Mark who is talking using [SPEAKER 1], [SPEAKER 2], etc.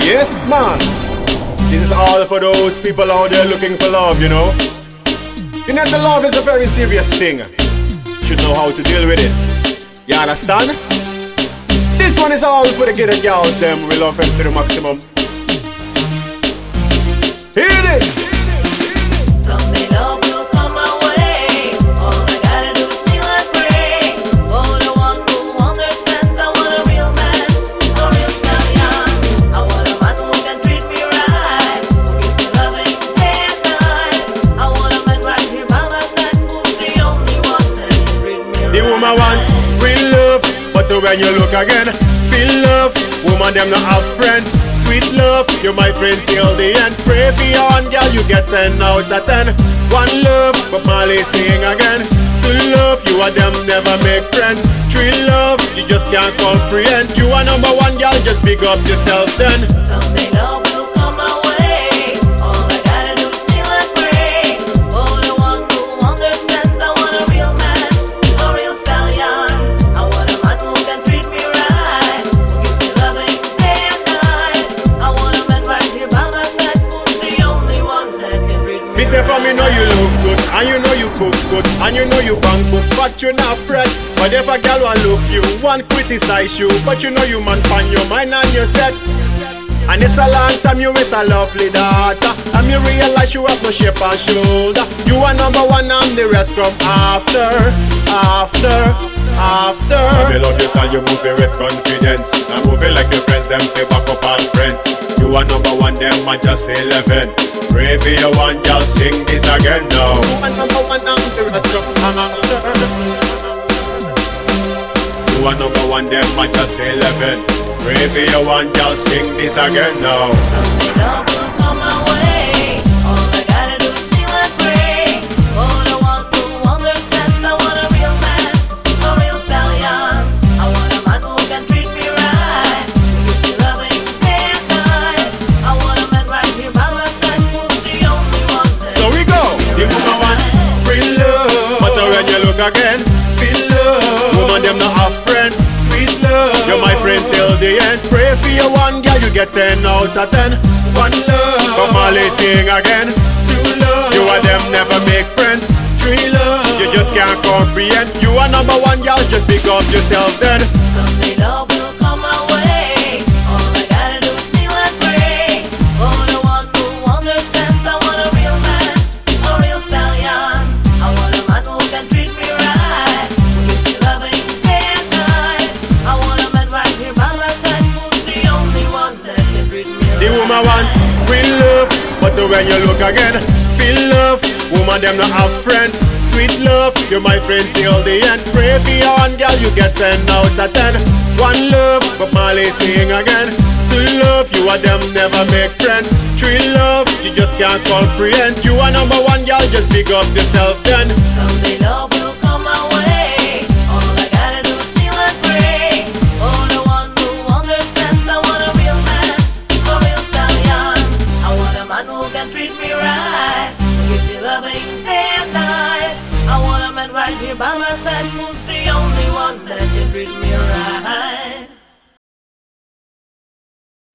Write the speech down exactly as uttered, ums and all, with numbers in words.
[SPEAKER 1] Yes, man. This is all for those people out there looking for love, you know. You know, the love is a very serious thing. You should know how to deal with it. You understand? This one is all for the ghetto girls, them we love them to the maximum. Hear this!
[SPEAKER 2] Someday love will come my way. All I gotta do is kneel and pray. For the one who understands, I want a real man, a real stallion. I want a man who can treat me right, who gives me loving day and night. I want a man right here by my side, who's the only one that can treat me right.
[SPEAKER 1] The woman wants real love, but when you look again, feel love. Woman, them not have friends. Sweet love, you're my friend till the end. Pray for your one girl, you get ten out of ten. One love, but Marley sing again. Two love, you and them never make friends. Three love, you just can't comprehend. You are number one girl, just big up yourself then.
[SPEAKER 2] Someday love will come my way. All I gotta do is kneel and pray. For the one who understands, I want a real man, a real stallion. I want a man who can treat me right, who gives me loving day and night. I want a man right here by my side, who's the only one that can treat me
[SPEAKER 1] Me say for
[SPEAKER 2] right.
[SPEAKER 1] me know you look good, and you know you cook good, and you know you bang book, but you not fret. But if a girl want look you, want criticize you, but you know you man pan your mind and your set. And it's a long time you is a lovely daughter, and you realize you have no shape and shoulder. You are number one and the rest come after, after, after.
[SPEAKER 3] I love you style, you move it with confidence. I move it like your friends, them pay back up all friends. You are number one, them are just eleven. Pray for your one, girl, sing this again now.
[SPEAKER 1] You are number one and the rest come after.
[SPEAKER 3] You are number one, them are just eleven. Pray for your one, girl, sing this again now.
[SPEAKER 2] Someday love will come my way. All I gotta do is kneel and pray. For the one who understands, I want a real man, a real stallion. I want a man who can treat me right, who gives me loving day and night. I want a man right here by my side, who's the only one that
[SPEAKER 1] So we go. The woman wants real love, but when you look again, feel love. Woman, them not have friends. Sweet love, you're my friend till the end. Pray for your one girl, you get ten out of ten. One love, come on, let's sing again. Two love, you and them never make friends. Three love, you just can't comprehend. You are number one girl, just pick up yourself then.
[SPEAKER 2] someday love will come my way. All I gotta do is kneel and pray. For the one who understands, I want a real man, a real stallion. I want a man who can treat me right, who gives me loving day and night. I want a man right here by my side, who's the only one that can treat me
[SPEAKER 1] The
[SPEAKER 2] right.
[SPEAKER 1] woman wants real love, but when you look again, feel love. Woman, them not have friends. Sweet love, you're my friend till the end. Pray for your one girl, you get ten out of ten. One love, but Marley sing again. Two love, you and them never make friends. Three love, you just can't comprehend. You are number one girl, just big up yourself then.
[SPEAKER 2] Someday love will come my way. All I gotta do is kneel and pray. For the one who understands, I want a real man, a real stallion. I want a man who can treat me right, who gives me loving day and night. I want a man right here by my side, who's